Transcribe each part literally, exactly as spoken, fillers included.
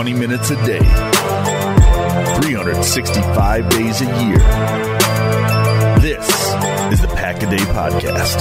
twenty minutes a day, three hundred sixty-five days a year. This is the Pack-A-Day Podcast.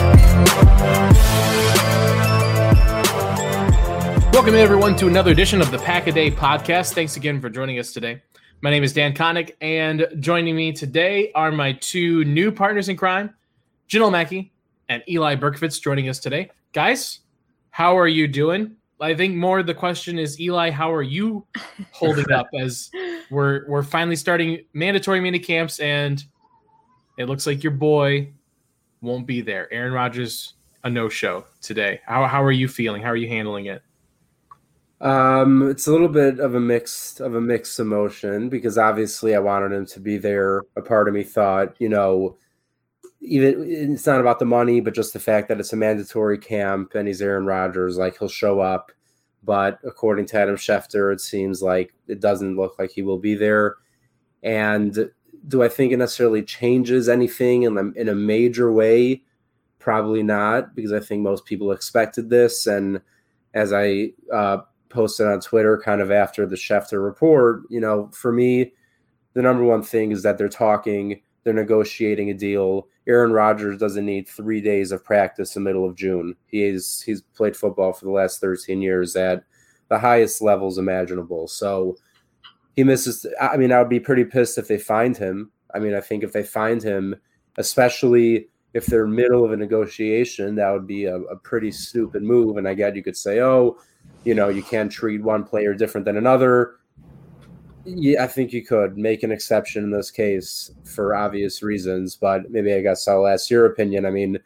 Welcome, everyone, to another edition of the Pack-A-Day Podcast. Thanks again for joining us today. My name is Dan Connick, and joining me today are my two new partners in crime, Janelle Mackey and Eli Berkovitz, joining us today. Guys, how are you doing? I think more the question is, Eli, how are you holding up as we're we're finally starting mandatory mini camps, and it looks like your boy won't be there. Aaron Rodgers, a no-show today. How how are you feeling? How are you handling it? Um, it's a little bit of a mixed of a mixed emotion because obviously I wanted him to be there. A part of me thought, you know, even it's not about the money, but just the fact that it's a mandatory camp and he's Aaron Rodgers, like he'll show up. But according to Adam Schefter, it seems like it doesn't look like he will be there. And do I think it necessarily changes anything in, the, in a major way? Probably not, because I think most people expected this. And as I uh, posted on Twitter kind of after the Schefter report, you know, for me, the number one thing is that they're talking, they're negotiating a deal. Aaron Rodgers doesn't need three days of practice in the middle of June. He is, he's played football for the last thirteen years at the highest levels imaginable. So he misses. I mean, I would be pretty pissed if they find him. I mean, I think if they find him, especially if they're middle of a negotiation, that would be a, a pretty stupid move. And I get you could say, oh, you know, you can't treat one player different than another. Yeah, I think you could make an exception in this case for obvious reasons, but maybe I guess I'll ask your opinion. I mean,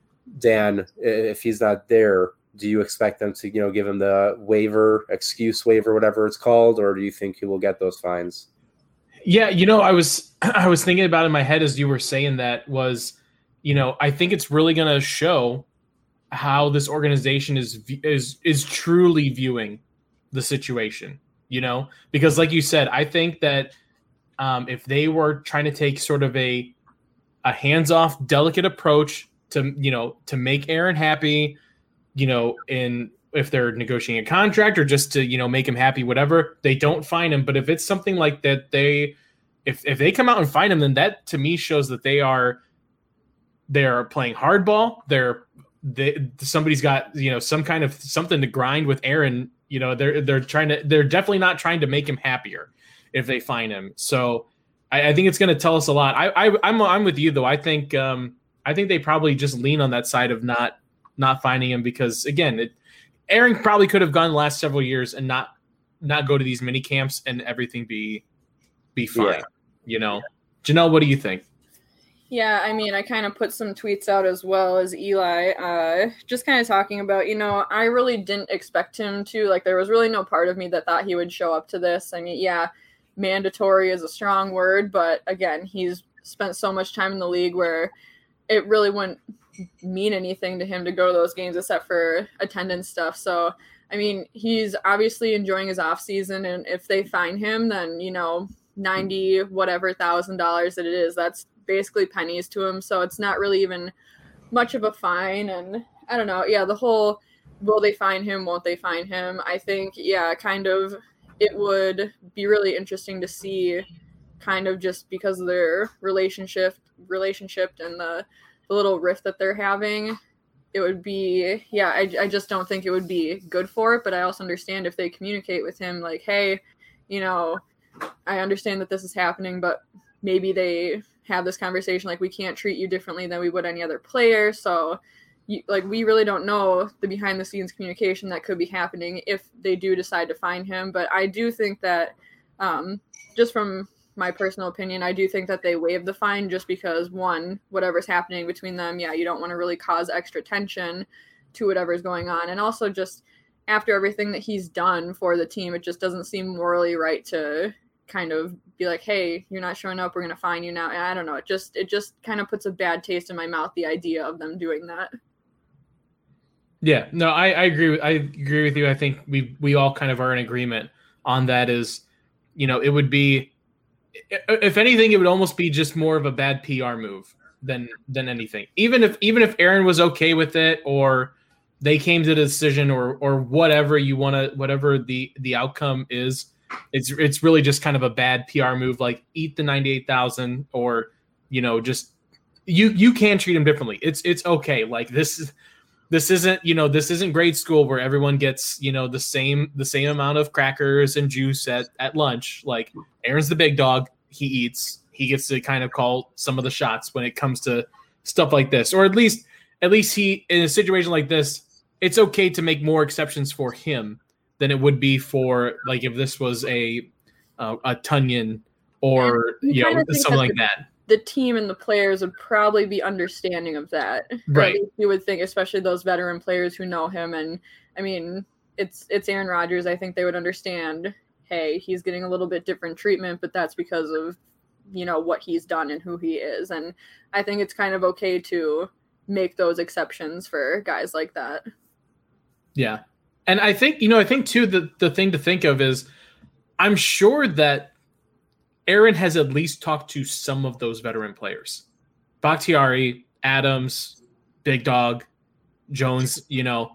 Dan, if he's not there, do you expect them to, you know, give him the waiver, excuse waiver, whatever it's called, or do you think he will get those fines? Yeah, you know, I was I was thinking about it in my head as you were saying that was, you know, I think it's really going to show how this organization is is is truly viewing the situation. You know, because like you said, I think that um, if they were trying to take sort of a a hands-off, delicate approach to, you know, to make Aaron happy, you know, in if they're negotiating a contract or just to, you know, make him happy, whatever, they don't fine him. But if it's something like that, they if if they come out and fine him, then that to me shows that they are they are playing hardball. They're they somebody's got, you know, some kind of something to grind with Aaron. You know, they're they're trying to they're definitely not trying to make him happier if they find him. So I, I think it's going to tell us a lot. I, I I'm I'm with you though. I think um, I think they probably just lean on that side of not not finding him because again, it, Aaron probably could have gone the last several years and not not go to these mini camps and everything be be fine. Yeah. You know, Janelle, what do you think? Yeah, I mean, I kind of put some tweets out as well as Eli, uh, just kind of talking about, you know, I really didn't expect him to, like, there was really no part of me that thought he would show up to this. I mean, yeah, mandatory is a strong word, but again, he's spent so much time in the league where it really wouldn't mean anything to him to go to those games except for attendance stuff. So, I mean, he's obviously enjoying his off season, and if they fine him, then, you know, ninety whatever thousand dollars that it is, that's basically pennies to him, so it's not really even much of a fine. And I don't know, yeah, the whole will they fine him, won't they fine him, I think, yeah, kind of it would be really interesting to see, kind of just because of their relationship relationship and the, the little rift that they're having. It would be, yeah, I, I just don't think it would be good for it, but I also understand if they communicate with him like, hey, you know, I understand that this is happening, but maybe they have this conversation like we can't treat you differently than we would any other player. So you, like we really don't know the behind the scenes communication that could be happening if they do decide to fine him. But I do think that um, just from my personal opinion, I do think that they waive the fine just because, one, whatever's happening between them, yeah, you don't want to really cause extra tension to whatever's going on. And also just after everything that he's done for the team, it just doesn't seem morally right to kind of be like, hey, you're not showing up, we're going to fine you now. And I don't know. It just, it just kind of puts a bad taste in my mouth, the idea of them doing that. Yeah, no, I, I agree with, I agree with you. I think we, we all kind of are in agreement on that is, you know, it would be, if anything, it would almost be just more of a bad P R move than, than anything. Even if, even if Aaron was okay with it, or they came to the decision, or, or whatever you want to, whatever the, the outcome is, it's it's really just kind of a bad P R move. Like eat the ninety-eight thousand, or you know, just you you can treat him differently. It's it's okay. Like this is. This isn't, you know, this isn't grade school where everyone gets, you know, the same the same amount of crackers and juice at, at lunch. Like Aaron's the big dog. He eats. He gets to kind of call some of the shots when it comes to stuff like this. Or at least at least he, in a situation like this, it's okay to make more exceptions for him than it would be for, like, if this was a uh, a Tunyon or, you know, something like that. The team and the players would probably be understanding of that. Right. You would think, especially those veteran players who know him. And I mean, it's it's Aaron Rodgers. I think they would understand, hey, he's getting a little bit different treatment, but that's because of, you know, what he's done and who he is. And I think it's kind of okay to make those exceptions for guys like that. Yeah. And I think, you know, I think too, the, the thing to think of is I'm sure that Aaron has at least talked to some of those veteran players. Bakhtiari, Adams, Big Dog, Jones, you know,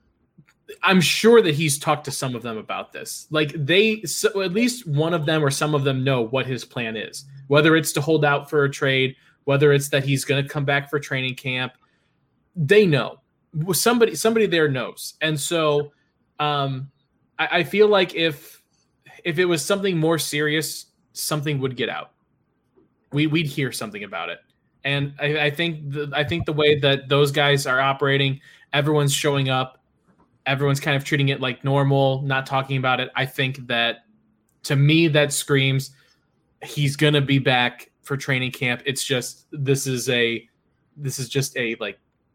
I'm sure that he's talked to some of them about this. Like they, so at least one of them or some of them know what his plan is, whether it's to hold out for a trade, whether it's that he's going to come back for training camp. They know. Somebody, somebody there knows. And so um, I, I feel like if, if it was something more serious, something would get out. We we'd hear something about it, and I, I think the, I think the way that those guys are operating, everyone's showing up, everyone's kind of treating it like normal, not talking about it. I think that, to me, that screams he's gonna be back for training camp. It's just this is a this is just a like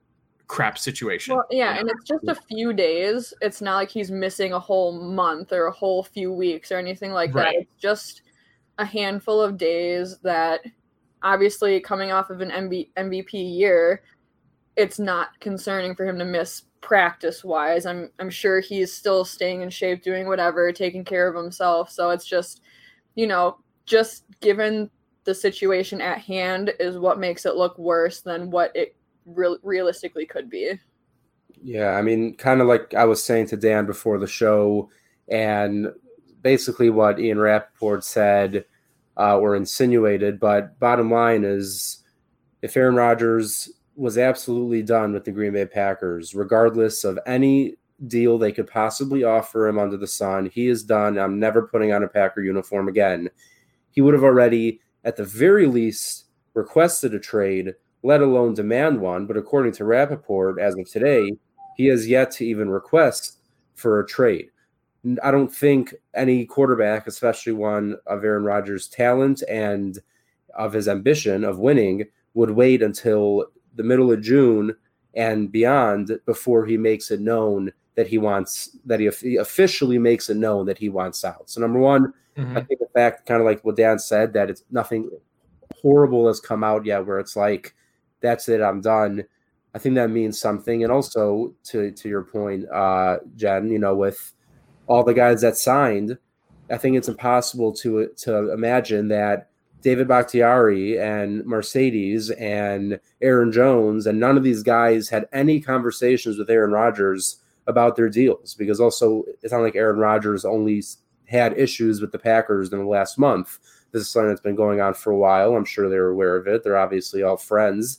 crap situation. Well, yeah, and it's just a few days. It's not like he's missing a whole month or a whole few weeks or anything like that. Right. It's just a handful of days that, obviously, coming off of an M V P year, it's not concerning for him to miss practice-wise. I'm I'm sure he's still staying in shape, doing whatever, taking care of himself. So it's just, you know, just given the situation at hand is what makes it look worse than what it re- realistically could be. Yeah, I mean, kind of like I was saying to Dan before the show, and basically what Ian Rappaport said uh, or insinuated, but bottom line is if Aaron Rodgers was absolutely done with the Green Bay Packers, regardless of any deal they could possibly offer him under the sun, he is done. I'm never putting on a Packer uniform again. He would have already, at the very least, requested a trade, let alone demand one. But according to Rappaport, as of today, he has yet to even request for a trade. I don't think any quarterback, especially one of Aaron Rodgers' talent and of his ambition of winning, would wait until the middle of June and beyond before he makes it known that he wants, that he officially makes it known that he wants out. So number one, mm-hmm. I think the fact, kind of like what Dan said, that it's nothing horrible has come out yet where it's like, that's it, I'm done. I think that means something. And also to, to your point, uh, Jen, you know, with all the guys that signed, I think it's impossible to to imagine that David Bakhtiari and Mercedes and Aaron Jones and none of these guys had any conversations with Aaron Rodgers about their deals, because also it's not like Aaron Rodgers only had issues with the Packers in the last month. This is something that's been going on for a while. I'm sure they're aware of it. They're obviously all friends.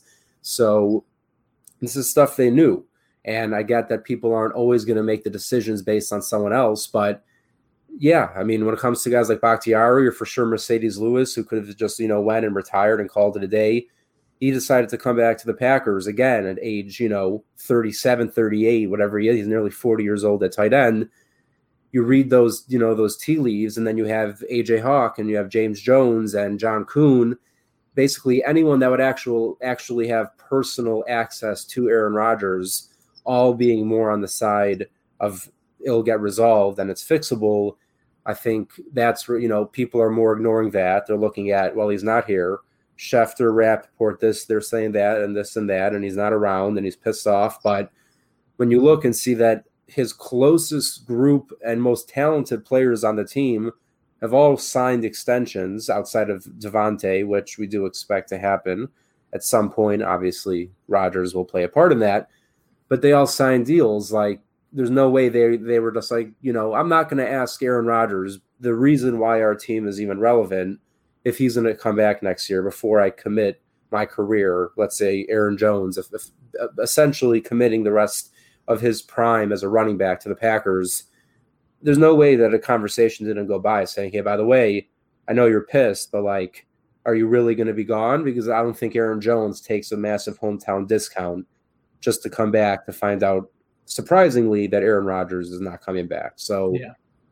So this is stuff they knew. And I get that people aren't always going to make the decisions based on someone else. But, yeah, I mean, when it comes to guys like Bakhtiari or for sure Mercedes Lewis, who could have just, you know, went and retired and called it a day, he decided to come back to the Packers again at age, you know, thirty-seven, thirty-eight, whatever he is. He's nearly forty years old at tight end. You read those, you know, those tea leaves, and then you have A J Hawk and you have James Jones and John Kuhn. Basically anyone that would actual, actually have personal access to Aaron Rodgers, all being more on the side of it'll get resolved and it's fixable. I think that's where, you know, people are more ignoring that. They're looking at, well, he's not here. Schefter, Rappaport, this, they're saying that and this and that, and he's not around and he's pissed off. But when you look and see that his closest group and most talented players on the team have all signed extensions outside of Devontae, which we do expect to happen at some point. Obviously, Rodgers will play a part in that. But they all signed deals. Like, there's no way they they were just like, you know, I'm not going to ask Aaron Rodgers the reason why our team is even relevant, if he's going to come back next year before I commit my career, let's say Aaron Jones, if, if, essentially committing the rest of his prime as a running back to the Packers, there's no way that a conversation didn't go by saying, hey, by the way, I know you're pissed, but like, are you really going to be gone? Because I don't think Aaron Jones takes a massive hometown discount just to come back to find out, surprisingly, that Aaron Rodgers is not coming back. So yeah.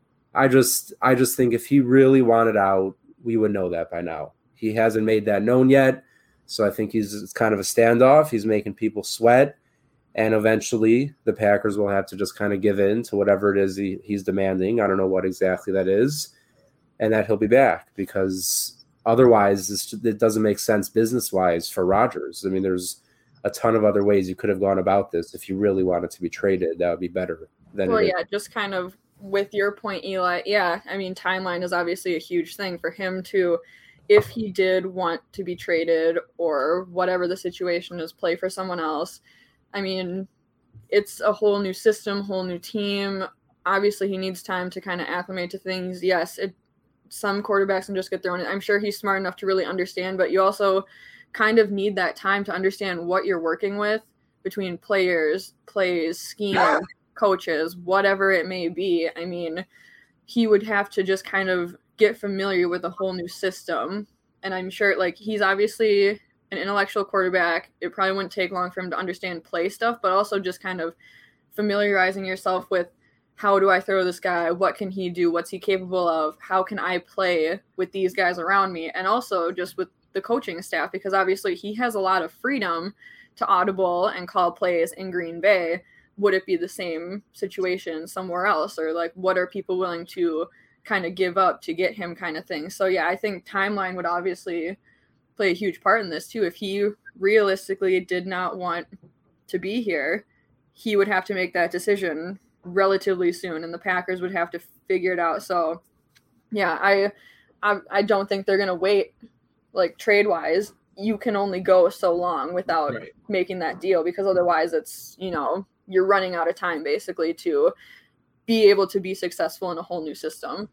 I just I just think if he really wanted out, we would know that by now. He hasn't made that known yet. So I think he's it's kind of a standoff. He's making people sweat. And eventually the Packers will have to just kind of give in to whatever it is he, he's demanding. I don't know what exactly that is. And that he'll be back, because otherwise this, it doesn't make sense business-wise for Rodgers. I mean, there's a ton of other ways you could have gone about this. If you really wanted to be traded, that would be better than well, it yeah, is. just kind of with your point, Eli. Yeah, I mean, timeline is obviously a huge thing for him to, if he did want to be traded or whatever the situation is, play for someone else. I mean, it's a whole new system, whole new team. Obviously, he needs time to kind of acclimate to things. Yes, it, some quarterbacks can just get thrown in. I'm sure he's smart enough to really understand, but you also kind of need that time to understand what you're working with between players, plays, scheme, coaches, whatever it may be. I mean, he would have to just kind of get familiar with a whole new system. And I'm sure, like, he's obviously an intellectual quarterback. It probably wouldn't take long for him to understand play stuff, but also just kind of familiarizing yourself with, how do I throw this guy? What can he do? What's he capable of? How can I play with these guys around me? And also just with the coaching staff, because obviously he has a lot of freedom to audible and call plays in Green Bay. Would it be the same situation somewhere else? Or like, what are people willing to kind of give up to get him, kind of thing? So yeah, I think timeline would obviously play a huge part in this too. If he realistically did not want to be here, he would have to make that decision relatively soon, and the Packers would have to figure it out. So yeah, I I, I don't think they're going to wait. Like, trade wise, you can only go so long without right. making that deal, because otherwise it's, you know, you're running out of time basically to be able to be successful in a whole new system.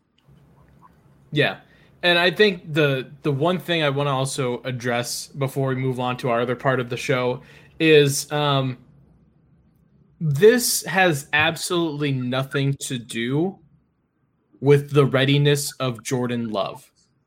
Yeah. And I think the the one thing I want to also address before we move on to our other part of the show is um, this has absolutely nothing to do with the readiness of Jordan Love.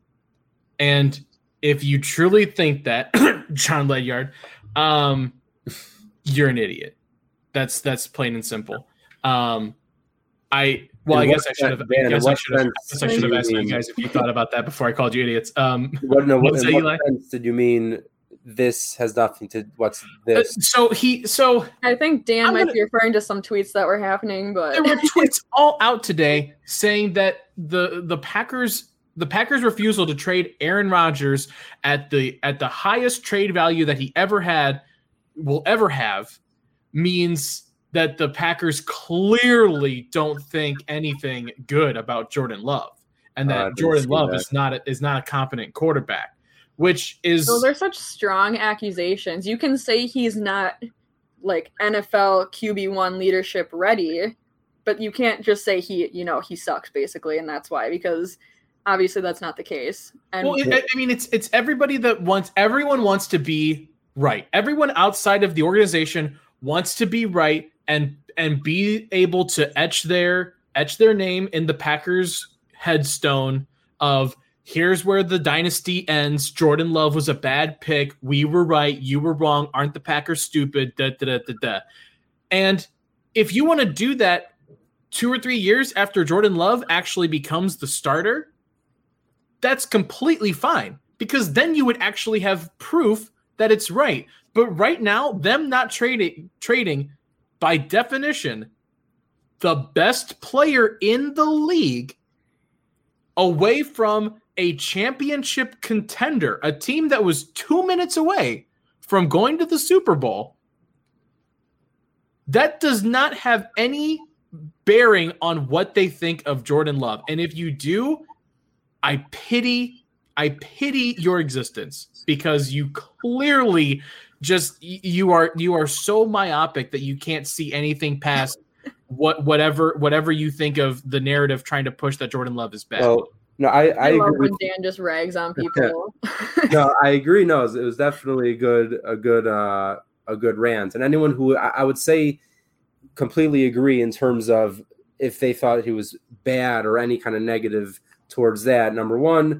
And if you truly think that, John Ledyard, um, you're an idiot. That's that's plain and simple. Um, I well, I guess I should have. I guess I should have. I should have asked you guys if you thought about that before I called you idiots. Um, what, no, what, what, in what sense did you mean? This has nothing to. What's this? Uh, so he. So I think Dan I'm might gonna, be referring to some tweets that were happening, but there were tweets all out today saying that the the Packers. The Packers' refusal to trade Aaron Rodgers at the at the highest trade value that he ever had, will ever have, means that the Packers clearly don't think anything good about Jordan Love, and that uh, Jordan Love that. is not a, is not a competent quarterback, which is those are such strong accusations. You can say he's not like N F L Q B one leadership ready, but you can't just say he you know he sucks basically, and that's why, because obviously that's not the case. And well, it, I mean, it's it's everybody that wants everyone wants to be right. Everyone outside of the organization wants to be right and and be able to etch their etch their name in the Packers headstone of here's where the dynasty ends. Jordan Love was a bad pick. We were right. You were wrong. Aren't the Packers stupid? Da, da, da, da, da. And if you want to do that two or three years after Jordan Love actually becomes the starter, that's completely fine, because then you would actually have proof that it's right. But right now, them not trading, trading by definition, the best player in the league away from a championship contender, a team that was two minutes away from going to the Super Bowl, that does not have any bearing on what they think of Jordan Love. And if you do, I pity, I pity your existence, because you clearly just you are you are so myopic that you can't see anything past what whatever whatever you think of the narrative trying to push that Jordan Love is bad. Well, no, I, I, I love agree. when Dan just rags on people. No, I agree. No, it was, it was definitely a good, a good, uh, a good rant. And anyone who I, I would say completely agree in terms of if they thought he was bad or any kind of negative towards that. Number one,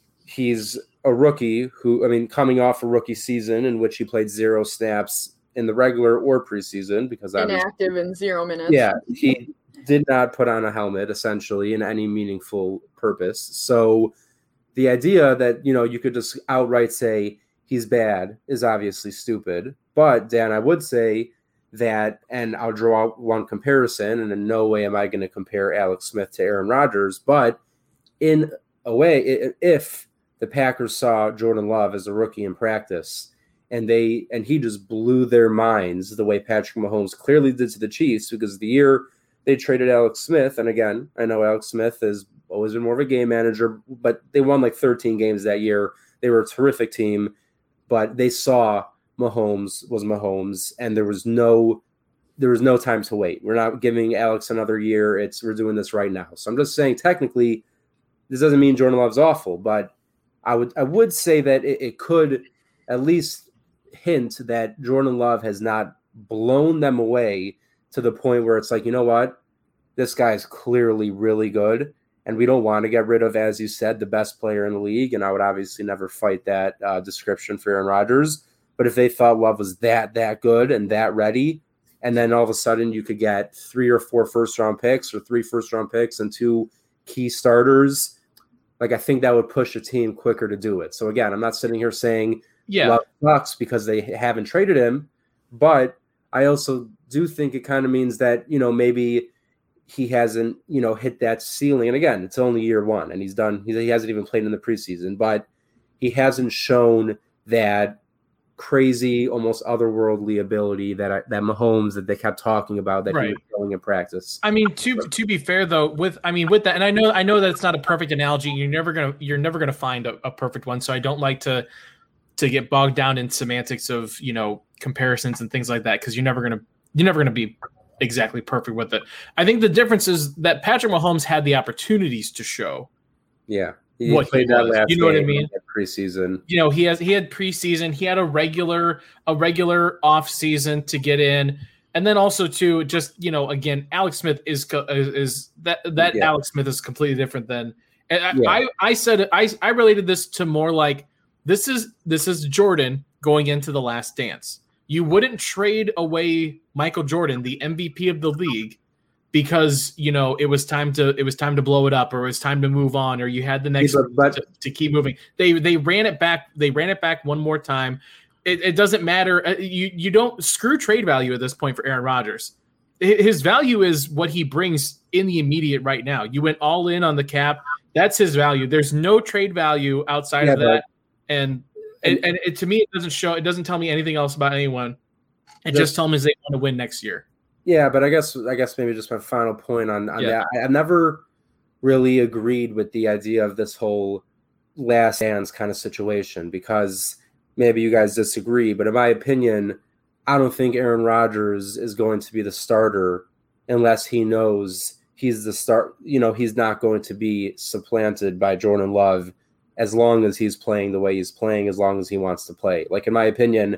he's a rookie who, I mean, coming off a rookie season in which he played zero snaps in the regular or preseason because inactive in zero minutes. Yeah, he did not put on a helmet essentially in any meaningful purpose. So the idea that, you know, you could just outright say he's bad is obviously stupid. But Dan, I would say that, and I'll draw out one comparison, and in no way am I going to compare Alex Smith to Aaron Rodgers, but in a way, if the Packers saw Jordan Love as a rookie in practice and they and he just blew their minds the way Patrick Mahomes clearly did to the Chiefs, because the year they traded Alex Smith, and again, I know Alex Smith has always been more of a game manager, but they won like thirteen games that year. They were a terrific team, but they saw Mahomes was Mahomes, and there was no there was no time to wait. We're not giving Alex another year. It's we're doing this right now. So I'm just saying, technically, this doesn't mean Jordan Love's awful, but I would I would say that it, it could at least hint that Jordan Love has not blown them away to the point where it's like, you know what, this guy's clearly really good, and we don't want to get rid of, as you said, the best player in the league. And I would obviously never fight that uh, description for Aaron Rodgers. But if they thought Love was that, that good and that ready, and then all of a sudden you could get three or four first-round picks or three first-round picks and two key starters, like I think that would push a team quicker to do it. So, again, I'm not sitting here saying yeah. Love sucks because they haven't traded him, but I also do think it kind of means that, you know, maybe he hasn't, you know, hit that ceiling. And, again, it's only year one, and he's done – he hasn't even played in the preseason, but he hasn't shown that – crazy, almost otherworldly ability that I, that Mahomes that they kept talking about that right. he was showing in practice. I mean, to to be fair though, with I mean with that, and I know I know that it's not a perfect analogy. You're never gonna you're never gonna find a, a perfect one. So I don't like to to get bogged down in semantics of, you know, comparisons and things like that, because you're never gonna you're never gonna be exactly perfect with it. I think the difference is that Patrick Mahomes had the opportunities to show. Yeah. He what played he that was. last You know what I game mean? Preseason. You know, he has he had preseason. He had a regular a regular off season to get in, and then also too, just, you know, again, Alex Smith is is, is that that yeah. Alex Smith is completely different than. And yeah. I I said I I related this to more like this is this is Jordan going into the Last Dance. You wouldn't trade away Michael Jordan, the M V P of the league, because, you know, it was time to it was time to blow it up, or it was time to move on, or you had the next yeah, but, to, to keep moving. They they ran it back. They ran it back one more time. It, it doesn't matter. You you don't screw trade value at this point for Aaron Rodgers. His value is what he brings in the immediate right now. You went all in on the cap. That's his value. There's no trade value outside yeah, of that. But, and and, and it, to me, it doesn't show. It doesn't tell me anything else about anyone. It just tells me they want to win next year. Yeah, but I guess I guess maybe just my final point on, on yeah. that. I, I've never really agreed with the idea of this whole last dance kind of situation, because maybe you guys disagree, but in my opinion, I don't think Aaron Rodgers is going to be the starter unless he knows he's the start. You know, he's not going to be supplanted by Jordan Love as long as he's playing the way he's playing, as long as he wants to play. Like, in my opinion,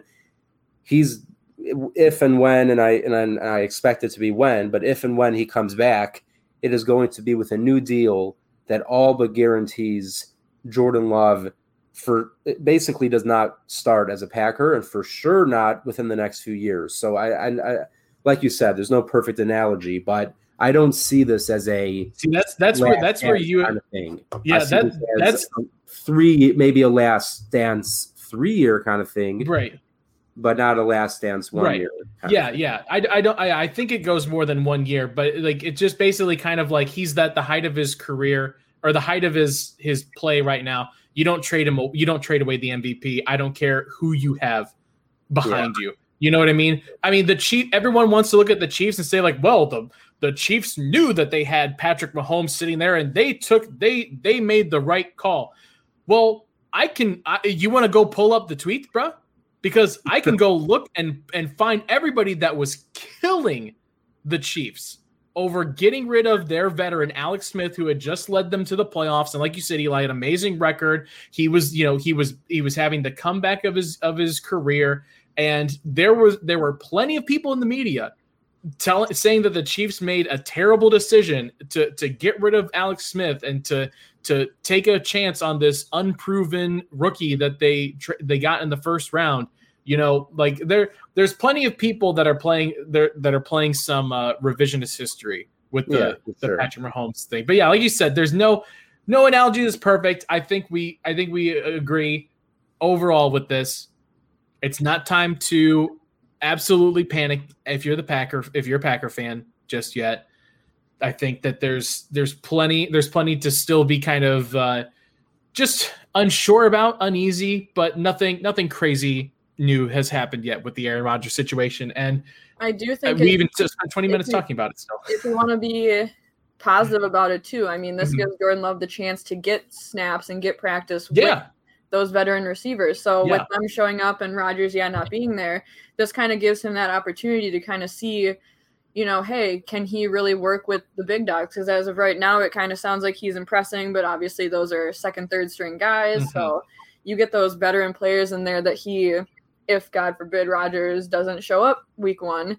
he's if and when, and I and I, and I expect it to be when, but if and when he comes back, it is going to be with a new deal that all but guarantees Jordan Love for basically does not start as a Packer, and for sure not within the next few years. So I, I, I like you said, there's no perfect analogy, but I don't see this as a see that's that's where that's where you kind of thing. Yeah, that that's three maybe a last dance three year kind of thing, right? But not a last dance one right. year. Yeah, yeah. I, I don't. I, I think it goes more than one year, but like it's just basically kind of like he's at the height of his career or the height of his his play right now. You don't trade him. You don't trade away the M V P. I don't care who you have behind yeah. you. You know what I mean? I mean the Chief. Everyone wants to look at the Chiefs and say like, well, the the Chiefs knew that they had Patrick Mahomes sitting there, and they took they they made the right call. Well, I can. I, you want to go pull up the tweets, bro? Because I can go look and, and find everybody that was killing the Chiefs over getting rid of their veteran Alex Smith, who had just led them to the playoffs. And like you said, Eli, an amazing record. He was, you know, he was he was having the comeback of his of his career. And there was there were plenty of people in the media telling saying that the Chiefs made a terrible decision to to get rid of Alex Smith and to to take a chance on this unproven rookie that they they got in the first round. You know, like there, there's plenty of people that are playing there that are playing some uh, revisionist history with the, yeah, the sure. Patrick Mahomes thing. But yeah, like you said, there's no no analogy that's perfect. I think we I think we agree overall with this. It's not time to absolutely panic if you're the Packer if you're a Packer fan just yet. I think that there's there's plenty there's plenty to still be kind of uh, just unsure about, uneasy, but nothing nothing crazy new has happened yet with the Aaron Rodgers situation. And I do think we it, even just spent twenty minutes you, talking about it still. If you want to be positive about it too, I mean, this mm-hmm. gives Jordan Love the chance to get snaps and get practice yeah. with those veteran receivers. So yeah. with them showing up and Rodgers, yeah, not being there, this kind of gives him that opportunity to kind of see, you know, hey, can he really work with the big dogs? Because as of right now, it kind of sounds like he's impressing, but obviously those are second, third string guys. Mm-hmm. So you get those veteran players in there that he, if God forbid Rodgers doesn't show up week one,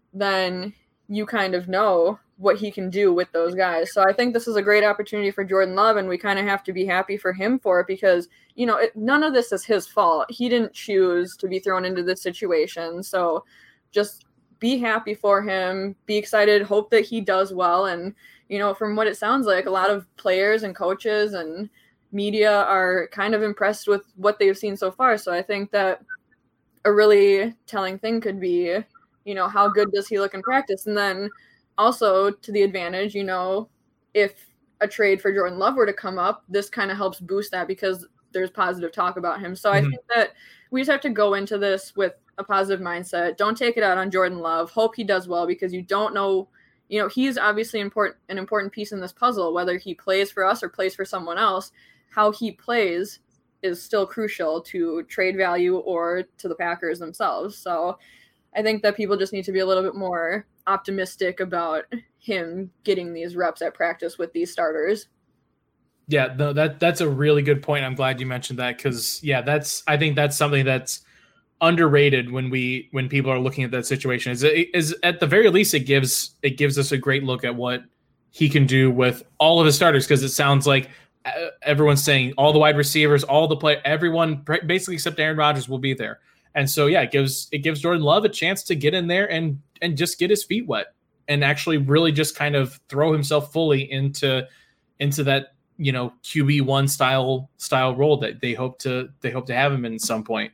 then you kind of know what he can do with those guys. So I think this is a great opportunity for Jordan Love, and we kind of have to be happy for him for it because, you know, it, none of this is his fault. He didn't choose to be thrown into this situation. So just be happy for him, be excited, hope that he does well. And, you know, from what it sounds like, a lot of players and coaches and media are kind of impressed with what they've seen so far. So I think that a really telling thing could be, you know, how good does he look in practice? And then also to the advantage, you know, if a trade for Jordan Love were to come up, this kind of helps boost that because there's positive talk about him. So mm-hmm. I think that we just have to go into this with a positive mindset. Don't take it out on Jordan Love. Hope he does well because you don't know, you know, he's obviously important, an important piece in this puzzle, whether he plays for us or plays for someone else. How he plays is still crucial to trade value or to the Packers themselves. So I think that people just need to be a little bit more optimistic about him getting these reps at practice with these starters. Yeah, no, that that's a really good point. I'm glad you mentioned that because, yeah, that's I think that's something that's underrated when we when people are looking at that situation. Is is at the very least it gives it gives us a great look at what he can do with all of his starters because it sounds like everyone's saying all the wide receivers, all the play, everyone basically except Aaron Rodgers will be there. And so, yeah, it gives it gives Jordan Love a chance to get in there and and just get his feet wet and actually really just kind of throw himself fully into into that, you know, Q B one style style role that they hope to they hope to have him in at some point.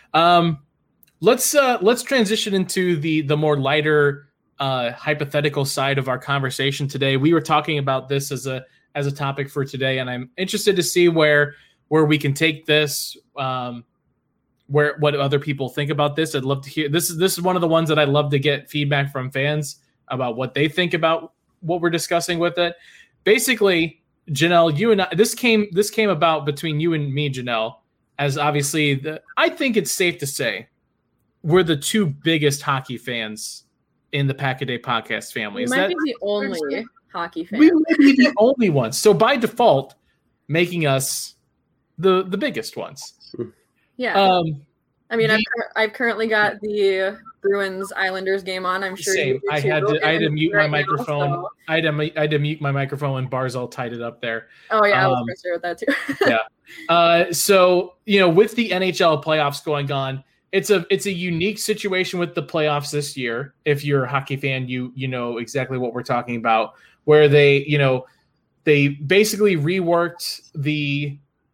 Um, let's uh, let's transition into the the more lighter uh, hypothetical side of our conversation today. We were talking about this as a as a topic for today, and I'm interested to see where where we can take this. Um, where what other people think about this. I'd love to hear this is this is one of the ones that I'd love to get feedback from fans about what they think about what we're discussing with it. Basically, Janelle, you and I, this came this came about between you and me, Janelle, as obviously the, I think it's safe to say we're the two biggest hockey fans in the Pack a Day podcast family. We Is might that be the only hockey fan. We might be the only ones. So by default, making us the the biggest ones. Yeah. Um, I mean, the, I've, I've currently got the Bruins Islanders game on. I'm sure same. you do I too. had to I had to mute right my now, microphone. so. I had to I had to mute my microphone when Barzal tied it up there. Oh yeah, um, I was frustrated with that too. yeah. Uh, so you know, with the N H L playoffs going on, it's a it's a unique situation with the playoffs this year. If you're a hockey fan, you you know exactly what we're talking about. Where they you know they basically reworked the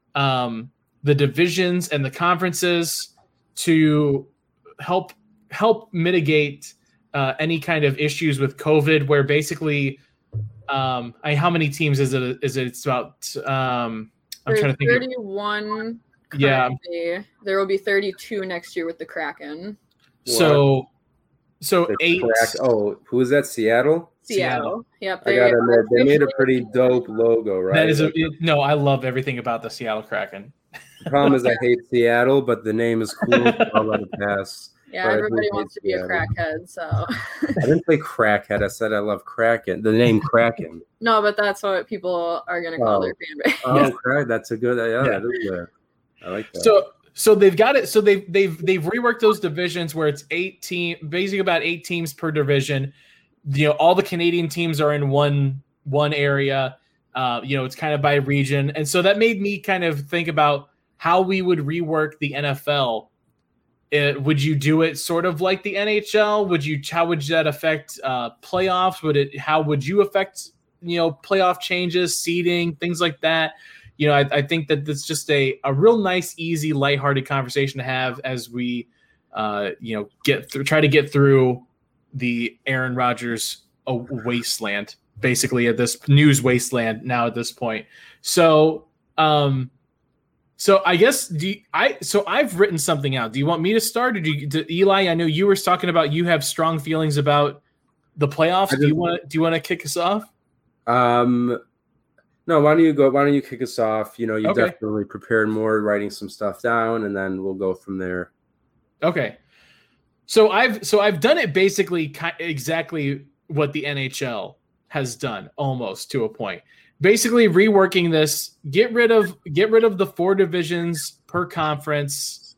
um, the divisions and the conferences to help help mitigate uh, any kind of issues with COVID. Where basically, um, I how many teams is it? Is it? It's about. Um, I'm There's trying to think. thirty-one. Yeah. There will be thirty-two next year with the Kraken. So, so The eight. crack- Oh, who is that? Seattle? Seattle. Yep. I gotta admit, they made a pretty dope logo, right? That is a, it, no. I love everything about the Seattle Kraken. The problem is I hate Seattle, but the name is cool. So I'll let it pass. Yeah, everybody wants to be a crackhead, so. I didn't say crackhead. I said I love Kraken. The name Kraken. No, but that's what people are going to call oh. their fan base. Oh, yeah. Crack. That's a good. Yeah, yeah. That is good. I like that. So, so they've got it. So they've they've they've reworked those divisions where it's eight team, basically about eight teams per division. You know, all the Canadian teams are in one one area. Uh, you know, it's kind of by region, and so that made me kind of think about how we would rework the N F L. It, would you do it sort of like the N H L? Would you? How would that affect uh, playoffs? Would it? How would you affect you know playoff changes, seeding, things like that? You know, I, I think that that's just a, a real nice, easy, lighthearted conversation to have as we, uh, you know, get through, try to get through the Aaron Rodgers wasteland, basically at this news wasteland now at this point. So, um, so I guess do you, I so I've written something out. Do you want me to start, or do you, do, Eli? I know you were talking about you have strong feelings about the playoffs. Just, do you want do you want to kick us off? Um. No, why don't you go? Why don't you kick us off? You know, you okay. definitely prepared more, writing some stuff down, and then we'll go from there. Okay. So I've so I've done it basically exactly what the N H L has done, almost to a point. Basically reworking this, get rid of get rid of the four divisions per conference.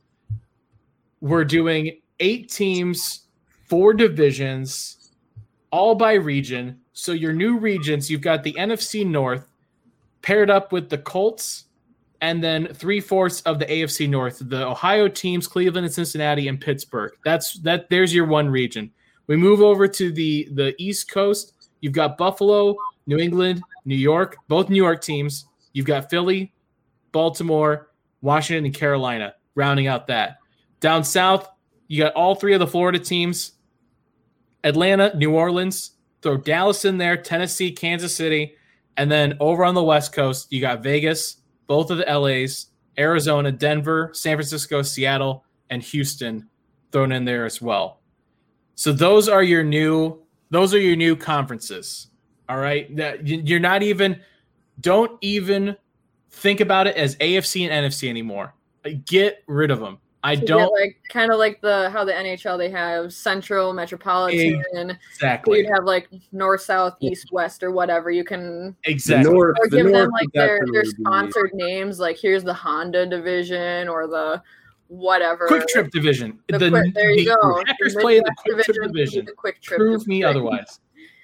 We're doing eight teams, four divisions, all by region. So your new regions, you've got the N F C North paired up with the Colts, and then three-fourths of the A F C North, the Ohio teams, Cleveland and Cincinnati and Pittsburgh. That's that. There's your one region. We move over to the, the East Coast. You've got Buffalo, New England, New York, both New York teams. You've got Philly, Baltimore, Washington, and Carolina, rounding out that. Down south, you got all three of the Florida teams, Atlanta, New Orleans, throw Dallas in there, Tennessee, Kansas City, and then over on the West Coast, you got Vegas, both of the L A's, Arizona, Denver, San Francisco, Seattle, and Houston thrown in there as well. So those are your new those are your new conferences. All right? That you're not even don't even think about it as A F C and N F C anymore. Get rid of them. I so don't yeah, like kind of like the how the N H L they have Central, Metropolitan. Exactly. You'd have like North, South, East, West, or whatever. You can exactly the North, or the give North them like their their be... sponsored names. Like here's the Honda division or the whatever Quick Trip division. The the, quick, there you the go. Hackers play in the Quick Trip division. The quick trip Prove division. me otherwise.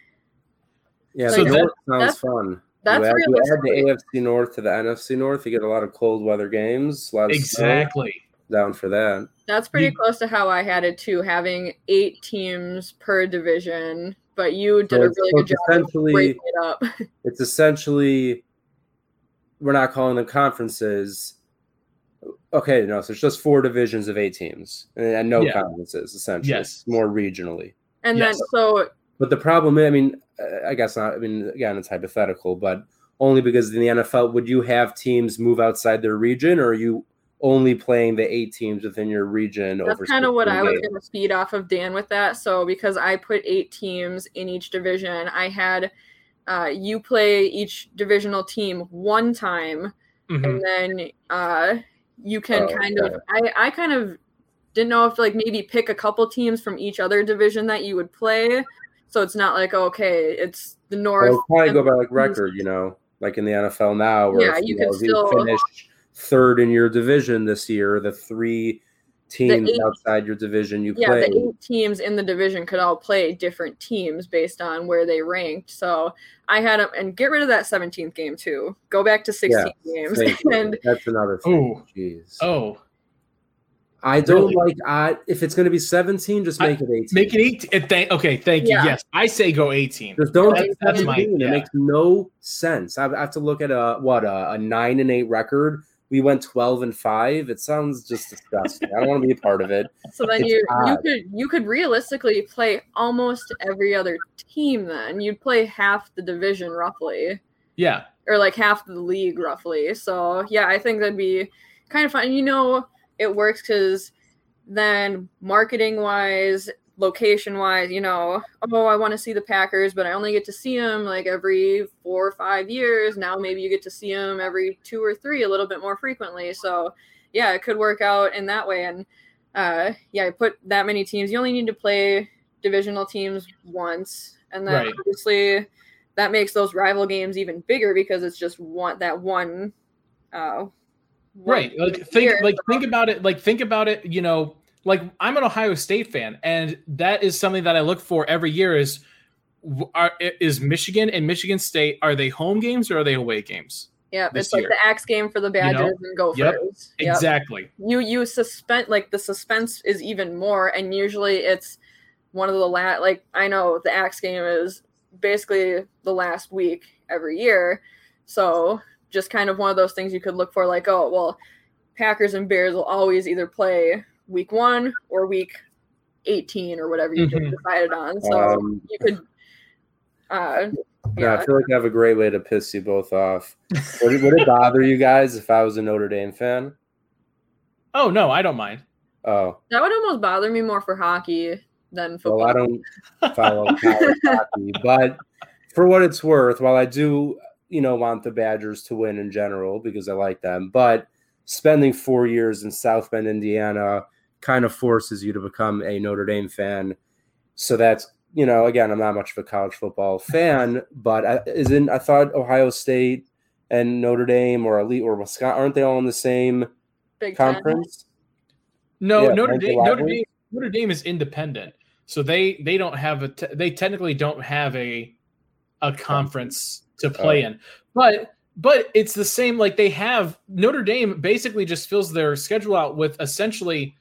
Yeah, so the that, North sounds that's, fun. That's you add, really you add the A F C North to the N F C North, you get a lot of cold weather games. A lot of exactly. Snow. Down for that. That's pretty you, close to how I had it too, having eight teams per division. But you did so a really good job of breaking it up. It's essentially, we're not calling them conferences. Okay, no, so it's just four divisions of eight teams and, and no yeah. conferences, essentially. Yes. More regionally. And yes. then, so. But the problem, I mean, I guess not, I mean, again, it's hypothetical, but only because in the N F L, would you have teams move outside their region, or are you only playing the eight teams within your region? That's kind of what I was going to feed off of Dan with that. So because I put eight teams in each division, I had uh, you play each divisional team one time, mm-hmm. and then uh, you can oh, kind okay. of I, I kind of didn't know if like maybe pick a couple teams from each other division that you would play. So it's not like, okay, it's the North. Well, probably go by like record, you know, like in the N F L now, where yeah, if, you, you can know, still you finish third in your division this year, the three teams eight, outside your division you yeah, play. Yeah, the eight teams in the division could all play different teams based on where they ranked. So I had them, and get rid of that seventeenth game too. Go back to sixteen yeah, games. And that's another thing. Oh, jeez. Oh. I don't really? like I if it's going to be seventeen, just make I, it eighteen. Make it eighteen. Th- okay, thank you. Yeah. Yes, I say go eighteen. Just don't that, do that's seventeen. my, yeah. It makes no sense. I have to look at a what a, a nine and eight record. We went twelve and five. It sounds just disgusting. I don't want to be a part of it. So then it's you odd. you could you could realistically play almost every other team. Then you'd play half the division roughly. Yeah, or like half the league roughly. So yeah, I think that'd be kind of fun. You know, it works because then marketing wise, location wise, you know, oh, I want to see the Packers, but I only get to see them like every four or five years. Now maybe you get to see them every two or three, a little bit more frequently. So yeah, it could work out in that way. And uh, yeah, I put that many teams. You only need to play divisional teams once, and then Right. obviously that makes those rival games even bigger because it's just one that one. Uh, one Right. Like year. think like think about it. Like think about it. You know, like I'm an Ohio State fan, and that is something that I look for every year. Is are, is Michigan and Michigan State, are they home games or are they away games? Yeah, this it's like year. the axe game for the Badgers know? and Gophers. Yep, Yep. Exactly. You you suspend like the suspense is even more, and usually it's one of the last. Like I know the axe game is basically the last week every year, so just kind of one of those things you could look for. Like, oh well, Packers and Bears will always either play week one or week eighteen or whatever you Mhm. just decided on. So Um, you could. Uh, Yeah, yeah, I feel like I have a great way to piss you both off. Would it, would it bother you guys if I was a Notre Dame fan? Oh no, I don't mind. Oh, that would almost bother me more for hockey than football. well, I don't follow college hockey, but for what it's worth, while I do, you know, want the Badgers to win in general because I like them, but spending four years in South Bend, Indiana, kind of forces you to become a Notre Dame fan. So that's, you know, again, I'm not much of a college football fan, but I, isn't I thought Ohio State and Notre Dame or Elite or Wisconsin, aren't they all in the same Big Ten. conference? No, Yeah, Notre aren't they Dame, Notre rivalries? Dame, Notre Dame is independent, so they they don't have a te- they technically don't have a a conference to play Oh. in, but but it's the same. Like they have Notre Dame basically just fills their schedule out with essentially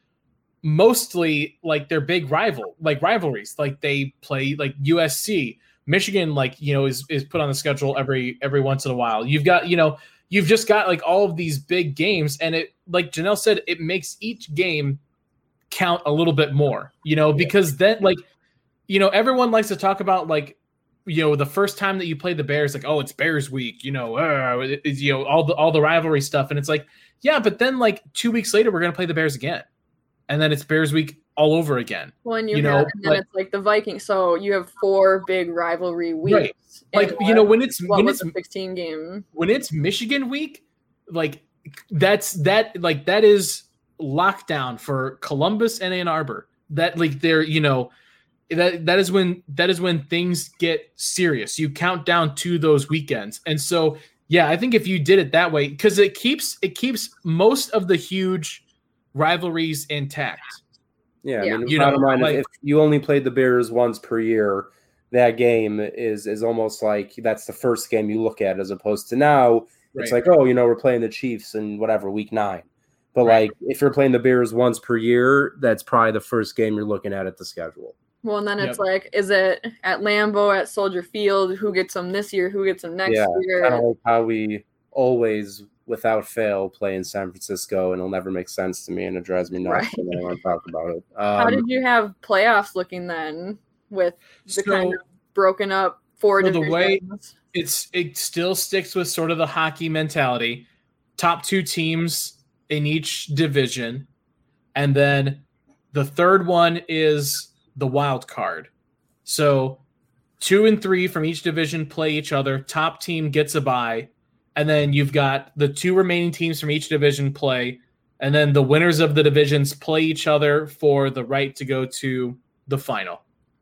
mostly like their big rival like rivalries. Like they play like U S C, Michigan, like you know is is put on the schedule every every once in a while. You've got you know. You've just got like all of these big games, and it, like Janelle said, it makes each game count a little bit more, you know, because then like, you know, everyone likes to talk about like, you know, the first time that you play the Bears, like, oh, it's Bears week, you know, uh, it, it's, you know, all the, all the rivalry stuff. And it's like, yeah, but then like two weeks later, we're going to play the Bears again. And then it's Bears week all over again. Well, and you, You have, know, and then like- it's like the Vikings. So you have four big rivalry weeks. Right. Like, in you know, when it's, what when was it's, the sixteen game? when it's Michigan week, like that's that like that is lockdown for Columbus and Ann Arbor. That like they're you know that that is when that is when things get serious. You count down to those weekends, and so yeah, I think if you did it that way, because it keeps it keeps most of the huge rivalries intact. Yeah, Yeah. I mean, You know, bottom line, like- if you only played the Bears once per year, that game is is almost like that's the first game you look at, as opposed to now it's Right. like, oh, you know, we're playing the Chiefs in whatever week nine. But Right. like, if you're playing the Bears once per year, that's probably the first game you're looking at at the schedule. Well, and then it's Yep. like, is it at Lambeau, at Soldier Field? Who gets them this year? Who gets them next Yeah, year? Kind of like how we always, without fail, play in San Francisco, and it'll never make sense to me, and it drives me nuts Right. when I want to talk about it. How Um, did you have playoffs looking then with the So- kind of broken up four So the divisions? way- it's it still sticks with sort of the hockey mentality. Top two teams in each division, and then the third one is the wild card. So two and three from each division play each other. Top team gets a bye, and then you've got the two remaining teams from each division play, and then the winners of the divisions play each other for the right to go to the final.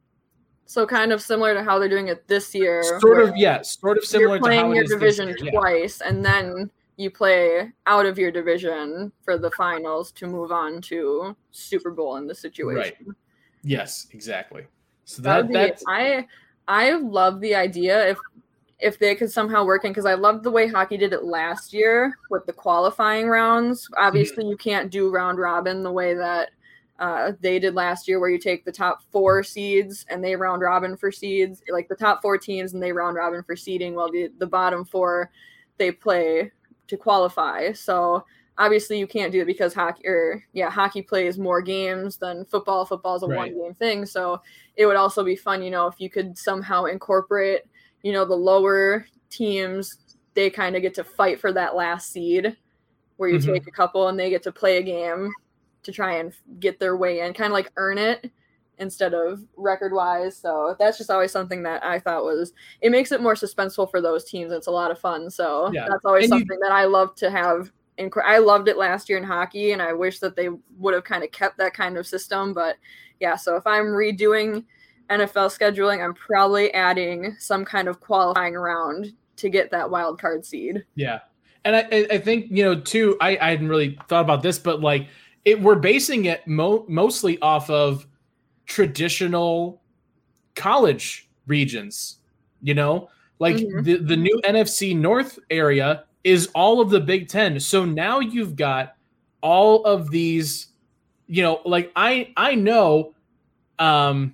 So kind of similar to how they're doing it this year. Sort where of, yeah, sort of similar You're to playing how it your is this division year, yeah. twice, and then you play out of your division for the finals to move on to Super Bowl in the situation. Yes, exactly. So That that would be, that's I I love the idea if if they could somehow work in, because I loved the way hockey did it last year with the qualifying rounds. Obviously, you can't do round robin the way that uh, they did last year, where you take the top four seeds and they round robin for seeds, like the top four teams and they round robin for seeding, while the the bottom four they play to qualify. So obviously you can't do it because hockey or yeah hockey plays more games than football. Football is a Right. one game thing, so it would also be fun, you know, if you could somehow incorporate, you know, the lower teams, they kind of get to fight for that last seed, where you Mhm. take a couple and they get to play a game to try and get their way in, kind of like earn it instead of record wise. So that's just always something that I thought was, it makes it more suspenseful for those teams. It's a lot of fun. So Yeah. that's always And you- something that I love to have inc- I loved it last year in hockey, and I wish that they would have kind of kept that kind of system. But yeah, so if I'm redoing N F L scheduling, I'm probably adding some kind of qualifying round to get that wild card seed. Yeah. And I, I think, you know, too, I, I hadn't really thought about this, but like it, we're basing it mo- mostly off of traditional college regions, you know, like mm-hmm. the, the new N F C North area is all of the Big Ten. So now you've got all of these, you know, like I, I know, um,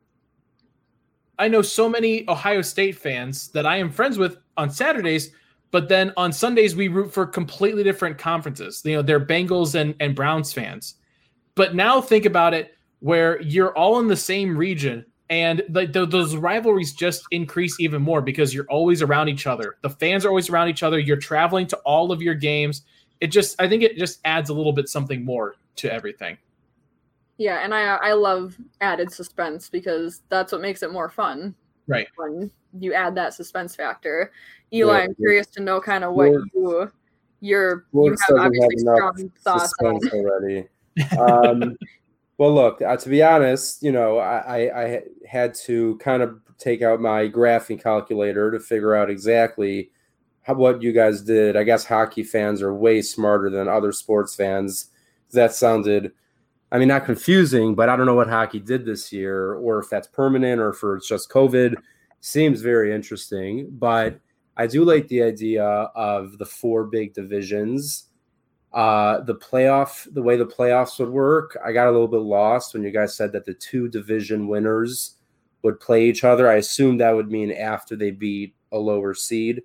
I know so many Ohio State fans that I am friends with on Saturdays, but then on Sundays we root for completely different conferences. You know, they're Bengals and, and Browns fans. But now think about it where you're all in the same region, and the, the, those rivalries just increase even more because you're always around each other. The fans are always around each other. You're traveling to all of your games. It just, I think it just adds a little bit something more to everything. Yeah, and I I love added suspense because that's what makes it more fun. Right. When you add that suspense factor. Eli, yeah, I'm curious to know kind of what Sports, you you're you have obviously have strong thoughts on already. Um, well, look, uh, to be honest, you know, I, I, I had to kind of take out my graphing calculator to figure out exactly how, what you guys did. I guess hockey fans are way smarter than other sports fans. That sounded, I mean, not confusing, but I don't know what hockey did this year or if that's permanent or if it's just COVID. Seems very interesting, but I do like the idea of the four big divisions. Uh, the playoff, the way the playoffs would work, I got a little bit lost when you guys said that the two division winners would play each other. I assume that would mean after they beat a lower seed.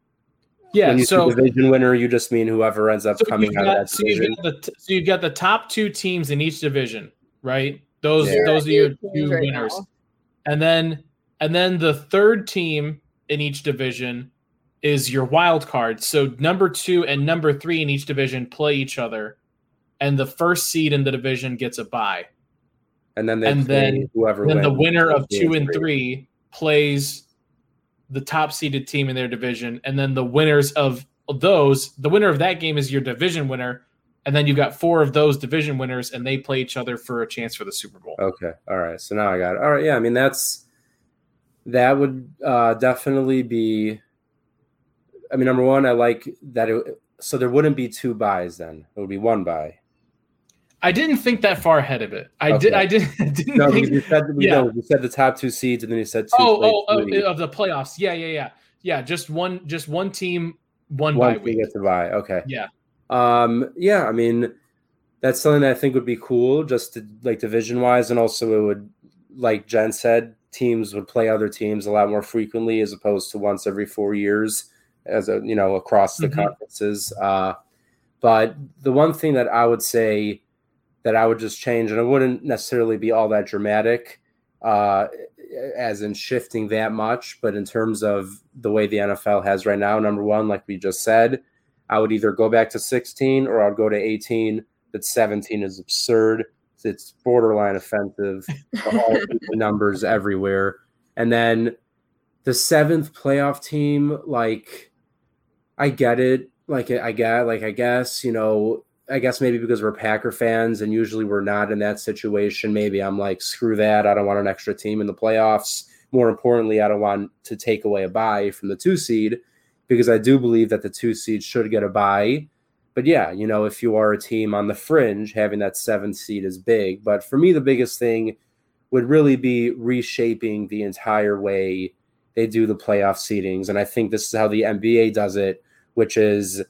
Yeah, when you so division winner, you just mean whoever ends up so coming out got, of that so division. You've got the, so you've got the top two teams in each division, right? Those Yeah. those are your two Right winners, now. and then and then the third team in each division is your wild card. So number two and number three in each division play each other, and the first seed in the division gets a bye. And then they and play then whoever then the wins winner of game two and three plays the top seeded team in their division, and then the winners of those, the winner of that game is your division winner, and then you've got four of those division winners, and they play each other for a chance for the Super Bowl. Okay, all right. So now I got it. All right, yeah. I mean, that's that would uh, definitely be. I mean, number one, I like that. It, so there wouldn't be two buys then; it would be one buy. I didn't think that far ahead of it. I Okay. did. I did. didn't No, think. you said Yeah. no, you said the top two seeds, and then you said two. Oh, play oh, oh, three. of the playoffs. Yeah, yeah, yeah, yeah. Just one, just one team, one One bye team week. gets a buy. Okay. Yeah. Um. Yeah. I mean, that's something that I think would be cool, just to, like division wise, and also it would, like Jen said, teams would play other teams a lot more frequently as opposed to once every four years, as a you know across the Mhm. conferences. Uh, but the one thing that I would say that I would just change, and it wouldn't necessarily be all that dramatic, uh, as in shifting that much, but in terms of the way the N F L has right now, number one, like we just said, I would either go back to sixteen or I'd go to eighteen. But seventeen is absurd. It's borderline offensive. All the numbers everywhere. And then the seventh playoff team, like, I get it. Like, I get, like, I guess, you know, I guess maybe because we're Packer fans and usually we're not in that situation. Maybe I'm like, screw that. I don't want an extra team in the playoffs. More importantly, I don't want to take away a bye from the two seed because I do believe that the two seed should get a bye. But yeah, you know, if you are a team on the fringe, having that seventh seed is big. But for me, the biggest thing would really be reshaping the entire way they do the playoff seedings. And I think this is how the N B A does it, which is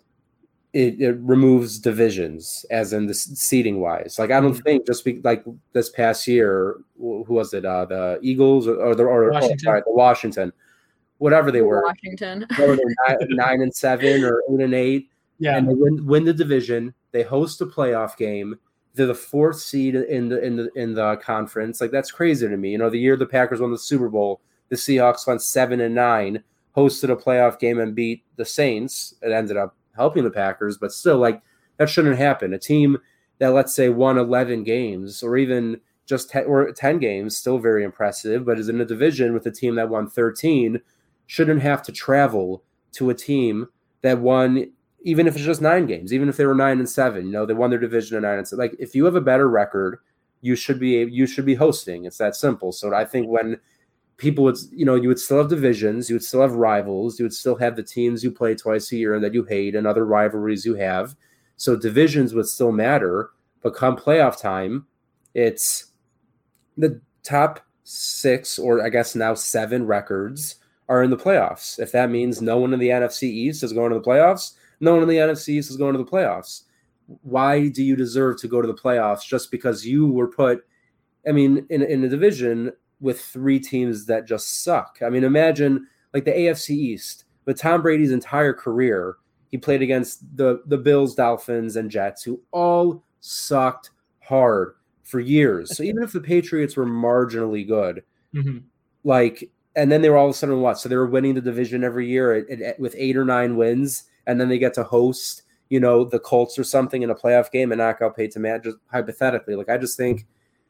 it, it removes divisions, as in the seeding wise. Like, I don't think just be, like this past year, who was it? Uh, the Eagles or, or the or, Washington. Oh, sorry, the Washington, whatever they were, Washington. whether they're nine, nine and seven or eight and eight. Yeah. And they win, win the division. They host a playoff game. They're the fourth seed in the in the in the conference. Like, that's crazy to me. You know, the year the Packers won the Super Bowl, the Seahawks went seven and nine, hosted a playoff game and beat the Saints. It ended up helping the Packers, but still, like, that shouldn't happen. A team that, let's say, won eleven games or even just ten, or ten games, still very impressive, but is in a division with a team that won thirteen, shouldn't have to travel to a team that won even if it's just nine games, even if they were nine and seven, you know, they won their division at nine and seven. Like if you have a better record, you should be you should be hosting. It's that simple. So I think when people would, you know, you would still have divisions, you would still have rivals, you would still have the teams you play twice a year and that you hate and other rivalries you have. So divisions would still matter, but come playoff time, it's the top six or I guess now seven records are in the playoffs. If that means no one in the N F C East is going to the playoffs, no one in the N F C East is going to the playoffs. Why do you deserve to go to the playoffs just because you were put, I mean, in, in a division with three teams that just suck? I mean, imagine like the A F C East, with Tom Brady's entire career, he played against the, the Bills, Dolphins, and Jets, who all sucked hard for years. So even if the Patriots were marginally good, mm-hmm. like, and then they were all of a sudden what? So they were winning the division every year at, at, with eight or nine wins, and then they get to host, you know, the Colts or something in a playoff game and knock out Peyton Manning, just hypothetically. Like, I just think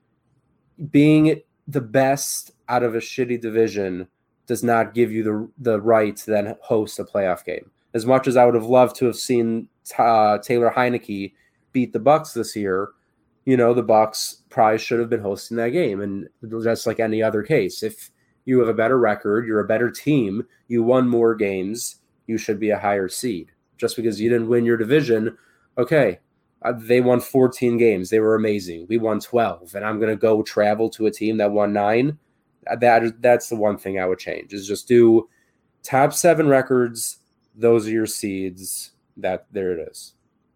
being the best out of a shitty division does not give you the the right to then host a playoff game. As much as I would have loved to have seen uh, Taylor Heineke beat the Bucs this year, you know, the Bucs probably should have been hosting that game. And just like any other case, if you have a better record, you're a better team, you won more games, you should be a higher seed. Just because you didn't win your division, okay, uh, they won fourteen games. They were amazing. We won twelve, and I'm going to go travel to a team that won nine. That That's the one thing I would change, is just do top seven records. Those are your seeds. That there it is.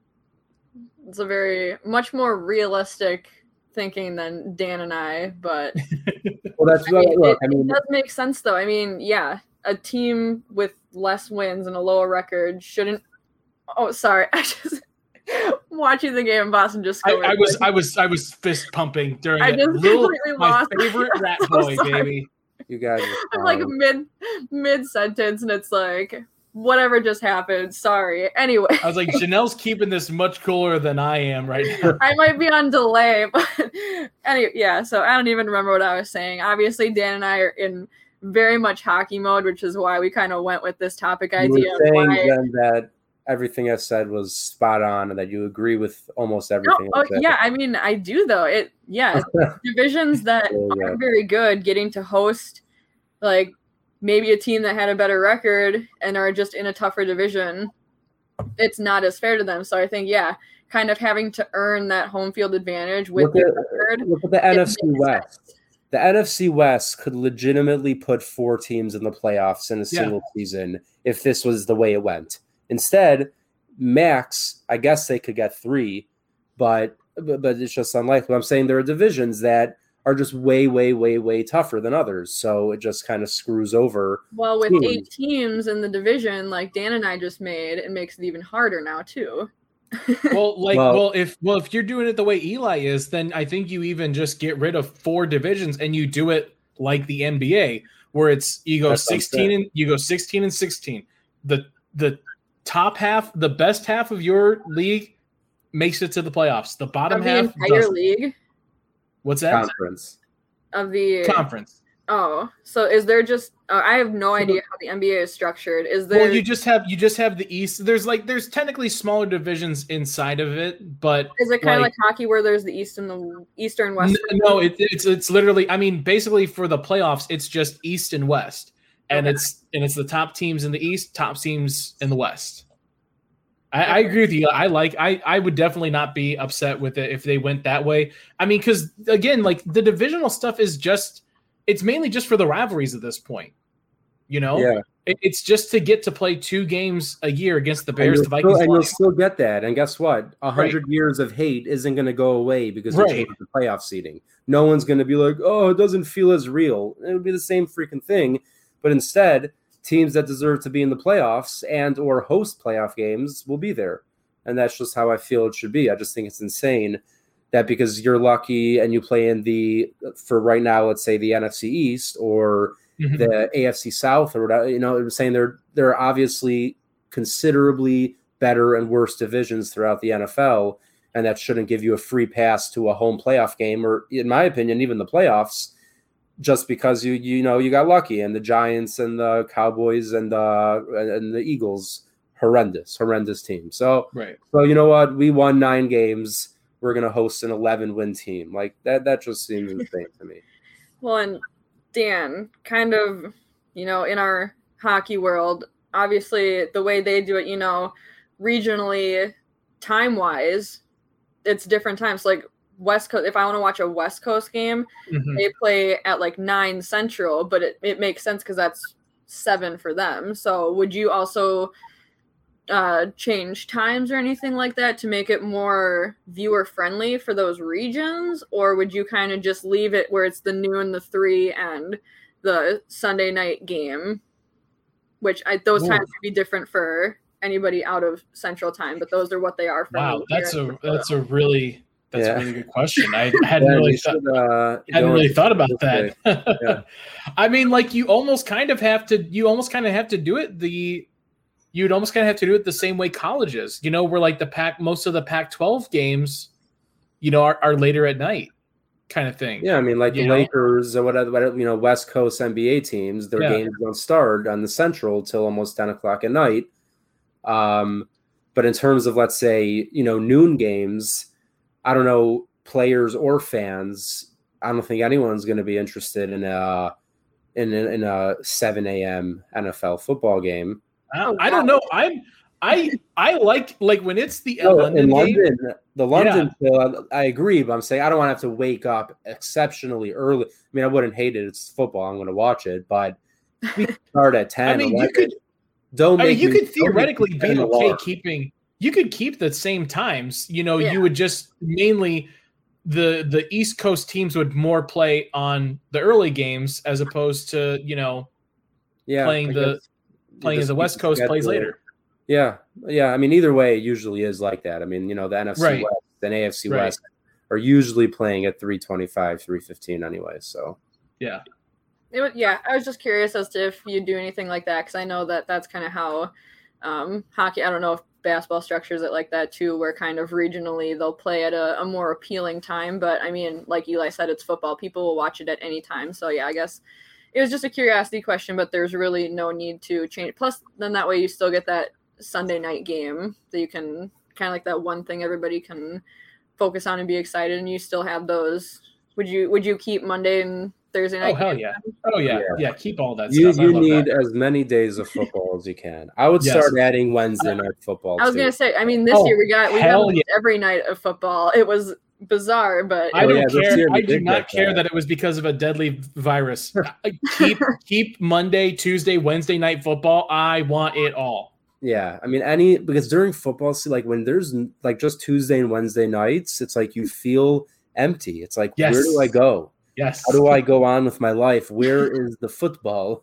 It's a very much more realistic thinking than Dan and I, but well, that's I mean, look, it, I mean, it does make sense though. I mean, yeah, a team with less wins and a lower record shouldn't. Oh, sorry, I just watching the game in Boston just. I, I was, I was, I was fist pumping during I it. just Little, my lost. favorite rat so boy, sorry. baby. You guys, I'm like mid mid sentence, and it's like whatever just happened. Sorry. Anyway, I was like, Janelle's keeping this much cooler than I am right now. I might be on delay, but anyway, yeah. So I don't even remember what I was saying. Obviously, Dan and I are in very much hockey mode, which is why we kind of went with this topic idea. You were saying why... then that everything I said was spot on, and that you agree with almost everything. No, oh, yeah, I mean, I do though. It yeah, divisions that yeah, yeah. aren't very good getting to host like maybe a team that had a better record and are just in a tougher division. It's not as fair to them. So I think yeah, kind of having to earn that home field advantage with look your at, record. Look at the N F C West. Sense. The N F C West could legitimately put four teams in the playoffs in a single yeah. season if this was the way it went. Instead, max, I guess they could get three, but but, but it's just unlikely. I'm saying there are divisions that are just way, way, way, way tougher than others. So it just kind of screws over. Well, with teams. eight teams in the division, like Dan and I just made, it makes it even harder now too. well, like, well, well, if well, if you're doing it the way Eli is, then I think you even just get rid of four divisions and you do it like the N B A, where it's you go sixteen and you go sixteen and sixteen. The the top half, the best half of your league makes it to the playoffs. The bottom of the half, entire doesn't. league. What's that? Conference. Of the conference. Oh, so is there just? Uh, I have no idea how the N B A is structured. Is there? Well, you just have you just have the East. There's like there's technically smaller divisions inside of it, but is it kind of like, like hockey where there's the East and the Eastern West? No, it, it's it's literally. I mean, basically for the playoffs, it's just East and West, and okay. it's and it's the top teams in the East, top teams in the West. I, I agree with you. I like. I I would definitely not be upset with it if they went that way. I mean, because again, like the divisional stuff is just. It's mainly just for the rivalries at this point, you know. Yeah. It, it's just to get to play two games a year against the Bears, the Vikings, still, and you'll still get that. And guess what? A hundred right. years of hate isn't going to go away because right. they changed the playoff seating. No one's going to be like, "Oh, it doesn't feel as real." It would be the same freaking thing, but instead, teams that deserve to be in the playoffs and or host playoff games will be there, and that's just how I feel it should be. I just think it's insane. That because you're lucky and you play in the, for right now, let's say the N F C East or mm-hmm. the A F C South or whatever, you know, I'm saying there, there are obviously considerably better and worse divisions throughout the N F L, and that shouldn't give you a free pass to a home playoff game or, in my opinion, even the playoffs, just because you, you know, you got lucky and the Giants and the Cowboys and the, and the Eagles horrendous, horrendous team. So, right. So you know what? We won nine games. We're gonna host an eleven win team. Like that. That just seems insane to me. Well, and Dan, kind of, you know, in our hockey world, obviously the way they do it, you know, regionally, time wise, it's different times. Like West Coast, if I want to watch a West Coast game, mm-hmm. they play at like nine Central, but it, it makes sense because that's seven for them. So would you also uh, change times or anything like that to make it more viewer friendly for those regions? Or would you kind of just leave it where it's the noon, the three, and the Sunday night game, which I, those Ooh. times would be different for anybody out of Central Time, but those are what they are for wow me that's a that's a really that's yeah. a really good question. I hadn't yeah, really should, thought, uh, hadn't really thought about that. Yeah. I mean, like you almost kind of have to you almost kind of have to do it the you'd almost kind of have to do it the same way colleges, you know, where like the Pac most of the Pac twelve games, you know, are, are later at night kind of thing. Yeah, I mean, like you the know? Lakers or whatever, you know, West Coast N B A teams, their yeah. games don't start on the Central till almost ten o'clock at night. Um, but in terms of, let's say, you know, noon games, I don't know, players or fans, I don't think anyone's going to be interested in a in in a seven a.m. N F L football game. I, I don't know. I'm I I like like when it's the no, London in game, London, the London. Yeah. Uh, I agree, but I'm saying I don't want to have to wake up exceptionally early. I mean, I wouldn't hate it. It's football. I'm going to watch it, but we start at ten. I mean, eleven. you could. Don't I mean, you me, could theoretically be okay alarm. keeping. You could keep the same times. You know, yeah. you would just mainly the the East Coast teams would more play on the early games as opposed to you know, yeah, playing the playing the West Coast plays later. Yeah, yeah. I mean, either way, it usually is like that. I mean, you know, the N F C right. West and A F C right. West are usually playing at three twenty-five, three fifteen anyway. So yeah. It would, yeah, I was just curious as to if you do anything like that because I know that that's kind of how um, hockey. I don't know if basketball structures it like that too, where kind of regionally they'll play at a, a more appealing time. But I mean, like Eli said, it's football; people will watch it at any time. So yeah, I guess it was just a curiosity question, but there's really no need to change. Plus, then that way you still get that Sunday night game that you can kind of like that one thing everybody can focus on and be excited, and you still have those. Would you would you keep Monday and Thursday night? Oh hell yeah! Oh yeah, yeah. yeah keep all that. You stuff. you need that. as many days of football as you can. I would yes. start adding Wednesday night football. I was too. gonna say. I mean, this oh, year we got we got yeah. every night of football. It was bizarre, but I don't oh, yeah, care. I do not care that. that it was because of a deadly virus. keep keep Monday, Tuesday, Wednesday night football. I want it all. Yeah, I mean, any because during football, see, like when there's like just Tuesday and Wednesday nights, it's like you feel empty. It's like, yes. where do I go? Yes. How do I go on with my life? Where is the football?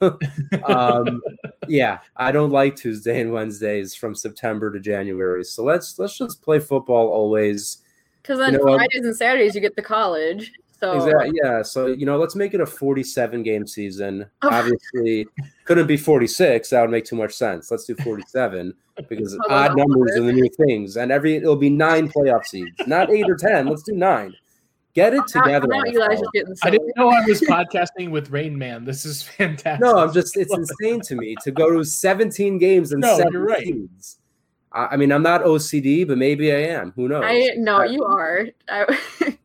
um, yeah, I don't like Tuesday and Wednesdays from September to January. So let's let's just play football always. Because then you know, Fridays and Saturdays you get the college. So exactly, yeah. So you know, let's make it a forty-seven game season. Oh. Obviously, couldn't be forty-six. That would make too much sense. Let's do forty-seven because oh, odd numbers are the new things, and every it'll be nine playoff seeds, not eight or ten. Let's do nine. Get it together. Now, now Eli's I didn't know I was podcasting with Rain Man. This is fantastic. No, I'm just, it's insane to me to go to seventeen games and no, seven you're right. seeds. I, I mean, I'm not O C D, but maybe I am. Who knows? I No, you are. I,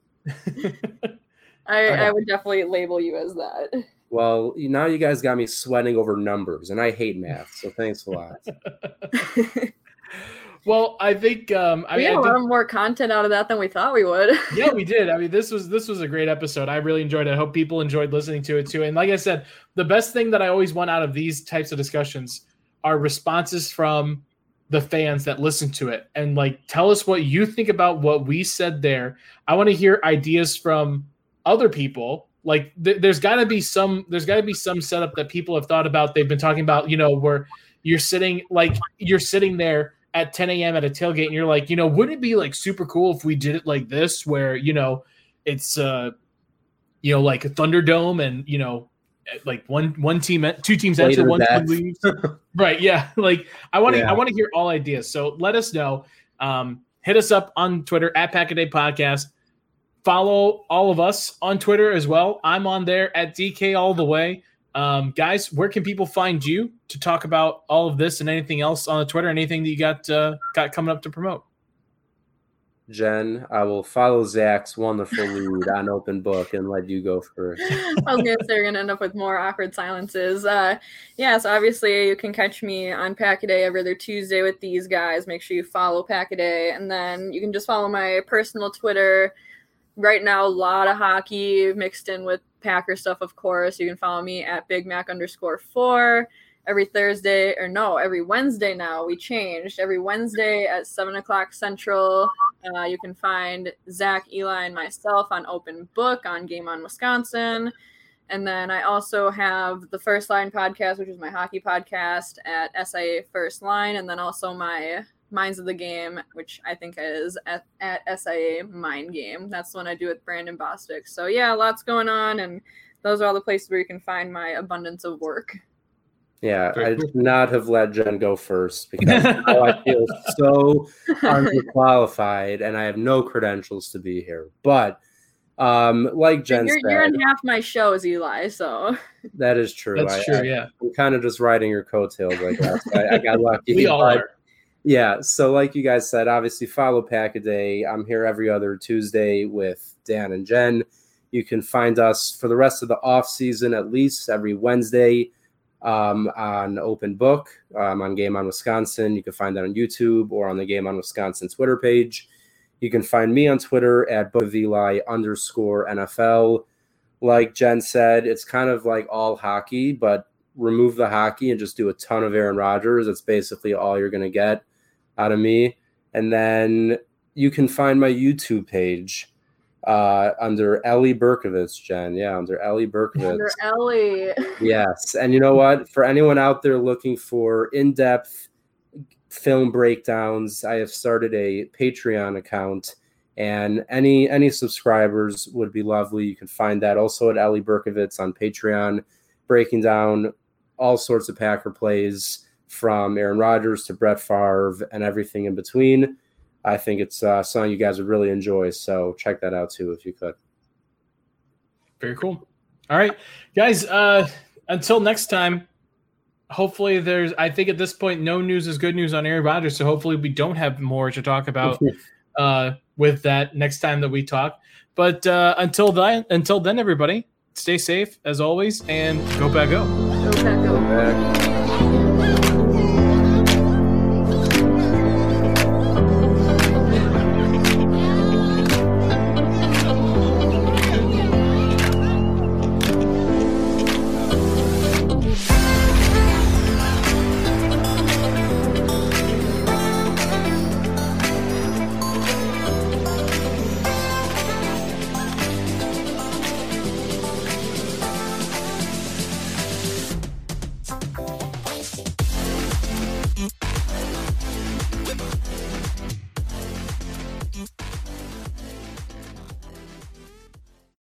I, I would definitely label you as that. Well, now you guys got me sweating over numbers, and I hate math, so thanks a lot. Well, I think um, I we mean, got I a lot more content out of that than we thought we would. Yeah, we did. I mean, this was this was a great episode. I really enjoyed it. I hope people enjoyed listening to it too. And like I said, the best thing that I always want out of these types of discussions are responses from the fans that listen to it and like tell us what you think about what we said there. I want to hear ideas from other people. Like th- there's got to be some there's got to be some setup that people have thought about. They've been talking about, you know, where you're sitting like you're sitting there at ten a.m. at a tailgate and you're like, you know, wouldn't it be like super cool if we did it like this where, you know, it's, uh, you know, like a Thunderdome and, you know, like one, one team, two teams enter, one team leaves. Right. Yeah. Like I want to, yeah. I want to hear all ideas. So let us know. Um, hit us up on Twitter at Pack a Day Podcast. Follow all of us on Twitter as well. I'm on there at D K all the way. Um, guys, where can people find you to talk about all of this and anything else on the Twitter? Anything that you got uh, got coming up to promote? Jen, I will follow Zach's wonderful lead on Open Book and let you go first. I was going to say we're going to end up with more awkward silences. Uh, yeah, so obviously you can catch me on Pack-A-Day every other Tuesday with these guys. Make sure you follow Pack-A-Day. And then you can just follow my personal Twitter. Right now, a lot of hockey mixed in with Packer stuff, of course. You can follow me at Big Mac underscore four. Every Thursday, or no, every Wednesday now, we changed. Every Wednesday at seven o'clock Central, uh, you can find Zach, Eli, and myself on Open Book on Game On Wisconsin. And then I also have the First Line podcast, which is my hockey podcast, at S I A First Line. And then also my Minds of the Game, which I think is at, at S I A Mind Game. That's the one I do with Brandon Bostic. So yeah, lots going on. And those are all the places where you can find my abundance of work. Yeah, I should not have let Jen go first because now I feel so underqualified and I have no credentials to be here. But um, like Jen you're, said, you're in half my shows, Eli. So that is true. That's I, true. I, yeah, I'm kind of just riding your coattails, I guess. I, I got lucky. We all but, are. Yeah. So like you guys said, obviously follow Pack-A-Day. I'm here every other Tuesday with Dan and Jen. You can find us for the rest of the off season at least every Wednesday. Um, on Open Book, um, on Game On Wisconsin. You can find that on YouTube or on the Game On Wisconsin Twitter page. You can find me on Twitter at Book of Eli underscore N F L. Like Jen said, it's kind of like all hockey, but remove the hockey and just do a ton of Aaron Rodgers. That's basically all you're going to get out of me. And then you can find my YouTube page uh under Ellie Berkovitz, Jen. Yeah, under Ellie Berkovitz. Under Ellie. Yes. And you know what? For anyone out there looking for in-depth film breakdowns, I have started a Patreon account, and any any subscribers would be lovely. You can find that also at Ellie Berkovitz on Patreon, breaking down all sorts of Packer plays from Aaron Rodgers to Brett Favre and everything in between. I think it's uh, something you guys would really enjoy. So check that out too, if you could. Very cool. All right, guys, uh, until next time, hopefully there's, I think at this point, no news is good news on Aaron Rodgers. So hopefully we don't have more to talk about uh, with that next time that we talk. But uh, until then, until then, everybody, stay safe as always and go back, go. Go back, go. Go back.